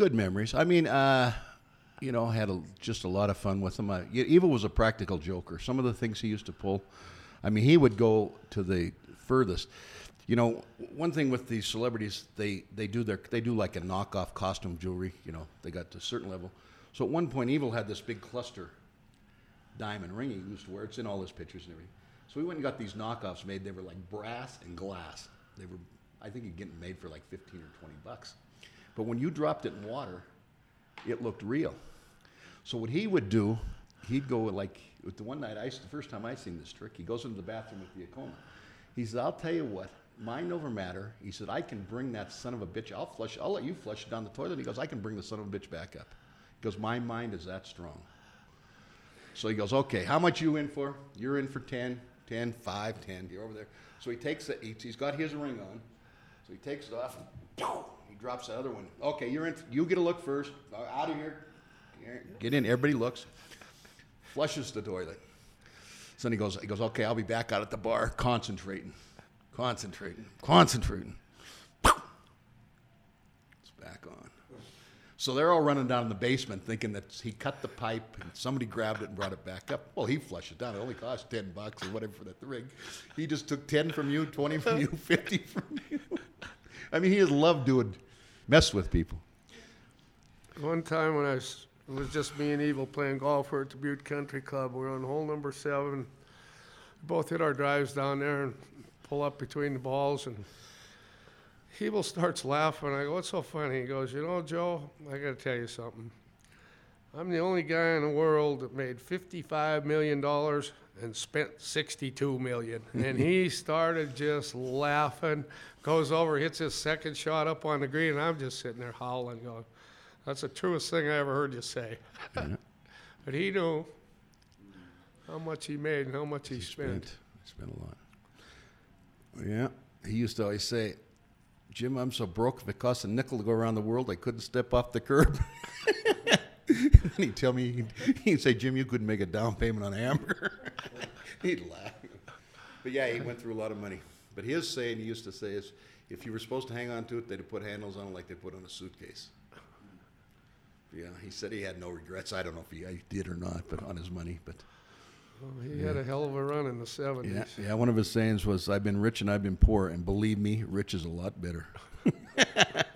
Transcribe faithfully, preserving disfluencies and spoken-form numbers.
good memories. I mean, uh, you know, had a, just a lot of fun with him. Uh, Evil was a practical joker. Some of the things he used to pull, I mean, he would go to the furthest. You know, one thing with these celebrities, they, they do their they do like a knockoff costume jewelry. You know, they got to a certain level. So at one point, Evil had this big cluster diamond ring he used to wear. It's in all his pictures and everything. So we went and got these knockoffs made. They were like brass and glass. They were, I think, you'd get them made for like fifteen or twenty bucks. But when you dropped it in water, it looked real. So what he would do, he'd go like, with the one night, I, the first time I seen this trick, he goes into the bathroom with the Acoma. He says, I'll tell you what, mind over matter. He said, I can bring that son of a bitch, I'll flush, I'll let you flush it down the toilet. He goes, I can bring the son of a bitch back up. He goes, my mind is that strong. So he goes, okay, how much you in for? You're in for ten. ten, five, ten, you're over there. So he takes it, he's got his ring on. So he takes it off, and he drops the other one. Okay, you're in, you get a look first. Out of here. Get in, everybody looks. Flushes the toilet. So then he goes, he goes, okay, I'll be back out at the bar, concentrating, concentrating, concentrating. It's back on. So they're all running down in the basement thinking that he cut the pipe and somebody grabbed it and brought it back up. Well, he flushed it down. It only cost ten bucks or whatever for that rig. He just took ten from you, twenty from you, fifty from you. I mean, he just loved doing, mess with people. One time when I was, it was just me and Evil playing golf, we're at the Butte Country Club. We're on hole number seven. We both hit our drives down there and pull up between the balls, and Evil starts laughing. I go, what's so funny? He goes, you know, Joe, I got to tell you something. I'm the only guy in the world that made fifty-five million dollars and spent sixty-two million dollars. And he started just laughing, goes over, hits his second shot up on the green, and I'm just sitting there howling, going, that's the truest thing I ever heard you say. Yeah. But he knew how much he made and how much he, he spent. spent. He spent a lot. Yeah. He used to always say, Jim, I'm so broke, if it costs a nickel to go around the world, I couldn't step off the curb. And he'd tell me, he'd, he'd say, Jim, you couldn't make a down payment on a hamburger. He'd laugh. But yeah, he went through a lot of money. But his saying, he used to say, is if you were supposed to hang on to it, they'd put handles on it like they put on a suitcase. Yeah, he said he had no regrets. I don't know if he, he did or not, but on his money. But well, he yeah. had a hell of a run in the seventies. Yeah, yeah, one of his sayings was, I've been rich and I've been poor, and believe me, rich is a lot better.